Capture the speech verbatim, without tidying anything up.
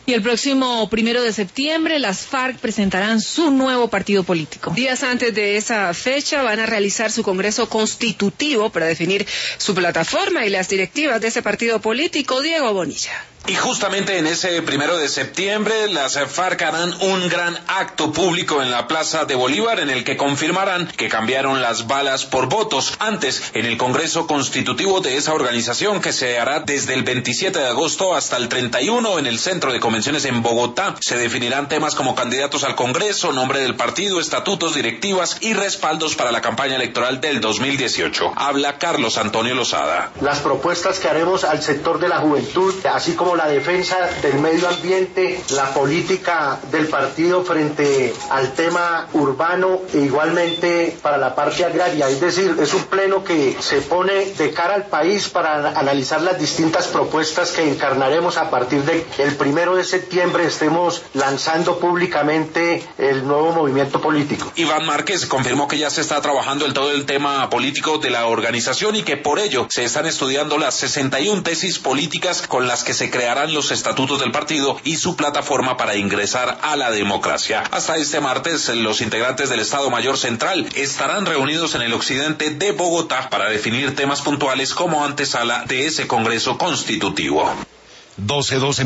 Y el próximo primero de septiembre, las FARC presentarán su nuevo partido político. Días antes de esa fecha van a realizar su congreso constitutivo para definir su plataforma y las directivas de ese partido político. Diego Bonilla. Y justamente en ese primero de septiembre, las FARC harán un gran acto público en la Plaza de Bolívar en el que confirmarán que cambiaron las balas por votos. Antes, en el Congreso Constitutivo de esa organización, que se hará desde el veintisiete de agosto hasta el treinta y uno en el Centro de Convenciones en Bogotá, se definirán temas como candidatos al Congreso, nombre del partido, estatutos, directivas y respaldos para la campaña electoral del dos mil dieciocho. Habla Carlos Antonio Lozada. Las propuestas que haremos al sector de la juventud, así como la defensa del medio ambiente, la política del partido frente al tema urbano e igualmente para la parte agraria. Es decir, es un pleno que se pone de cara al país para analizar las distintas propuestas que encarnaremos a partir del primero de septiembre estemos lanzando públicamente el nuevo movimiento político. Iván Márquez confirmó que ya se está trabajando en todo el tema político de la organización y que por ello se están estudiando las sesenta y una tesis políticas con las que se crearán los estatutos del partido y su plataforma para ingresar a la democracia. Hasta este martes, los integrantes del Estado Mayor Central estarán reunidos en el occidente de Bogotá para definir temas puntuales como antesala de ese Congreso Constitutivo. doce doce